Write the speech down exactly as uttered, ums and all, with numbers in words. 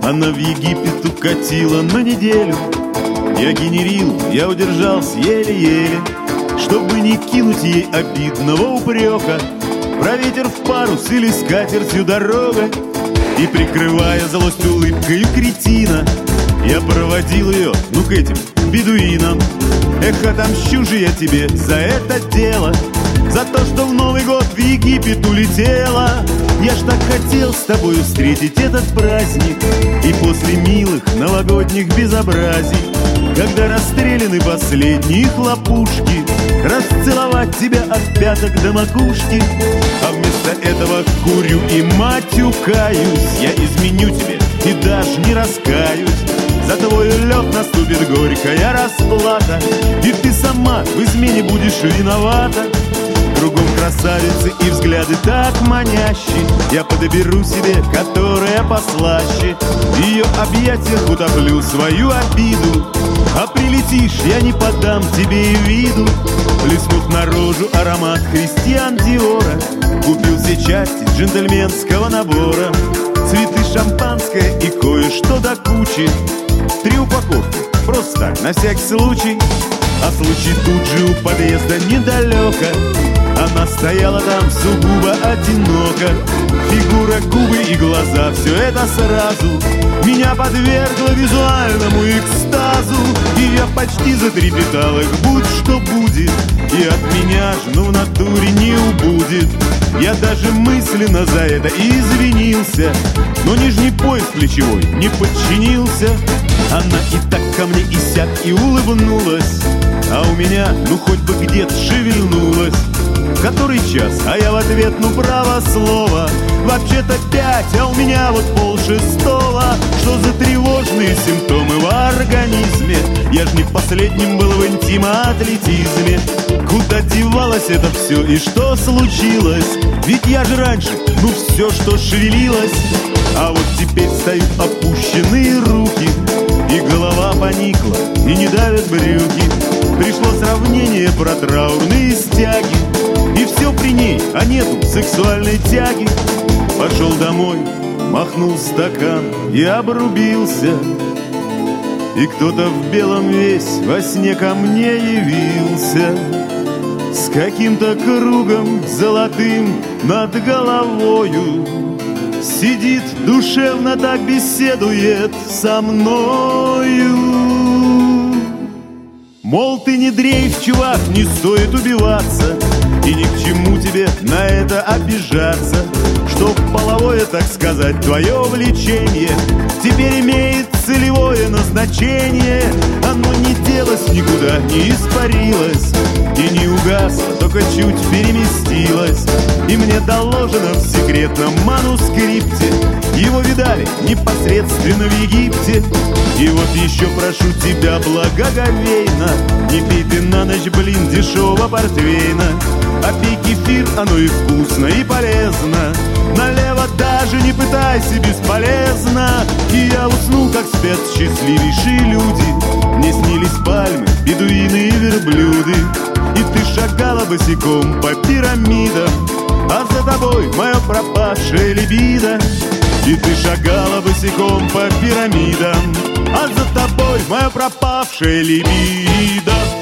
Она в Египет укатила на неделю. Я генерил, я удержался еле-еле, чтобы не кинуть ей обидного упрека про ветер в парус или скатертью дорога. И прикрывая злость улыбкою кретина, я проводил ее, ну, к этим бедуинам. Эх, отомщу же я тебе за это дело, за то, что в Новый год в Египет улетела. Я ж так хотел с тобой встретить этот праздник, и после милых новогодних безобразий, когда расстреляны последние хлопушки, расцеловать тебя от пяток до макушки. А вместо этого курю и матюкаюсь. Я изменю тебе и даже не раскаюсь. За твой лед наступит горькая расплата, и ты сама в измене будешь виновата. Кругом красавицы и взгляды так манящие, я подберу себе, которая послаще. В ее объятиях утоплю свою обиду, а прилетишь, я не подам тебе и виду. Плеснув наружу аромат Кристиан Диора, купил все части джентльменского набора: цветы, шампанское и кое-что до кучи. Три упаковки, просто так, на всякий случай. А случай тут же у подъезда недалеко. Она стояла там сугубо одиноко. Фигура, губы и глаза, все это сразу меня подвергло визуальному экстазу. И я почти затрепетал, их будь что будет, и от меня ж, ну, в натуре не убудет. Я даже мысленно за это извинился, но нижний пояс плечевой не подчинился. Она и так ко мне и сяк и улыбнулась, а у меня, ну, хоть бы где-то шевельнулась. Который час, а я в ответ, ну, право слово, вообще-то пять, а у меня вот полшестого. Что за тревожные симптомы в организме? Я ж не последним был в интимоатлетизме. Куда девалось это все и что случилось? Ведь я же раньше, ну, все, что шевелилось. А вот теперь стоят опущенные руки, и голова поникла, и не давят брюки. Пришло сравнение про траурные стяги, и все при ней, а нету сексуальной тяги. Пошел домой, махнул стакан и обрубился. И кто-то в белом весь во сне ко мне явился, с каким-то кругом золотым над головою. Сидит душевно, так беседует со мною. Мол, ты не дрейф, чувак, не стоит убиваться, и ни к чему тебе на это обижаться, что половое, так сказать, твое влечение теперь имеет целевое назначение. Оно не делось никуда, не испарилось и не угасло, только чуть переместилось. И мне доложено в секретном манускрипте, его видали непосредственно в Египте. И вот еще прошу тебя благоговейно, не пей ты на ночь, блин, дешевого портвейна, а пей кефир, оно и вкусно, и полезно. Налево даже не пытайся, бесполезно. И я уснул, как спят счастливейшие люди. Мне снились пальмы, бедуины и верблюды, и ты шагала босиком по пирамидам, а за тобой мое пропавшее либидо. И ты шагала босиком по пирамидам, а за тобой мое пропавшее либидо.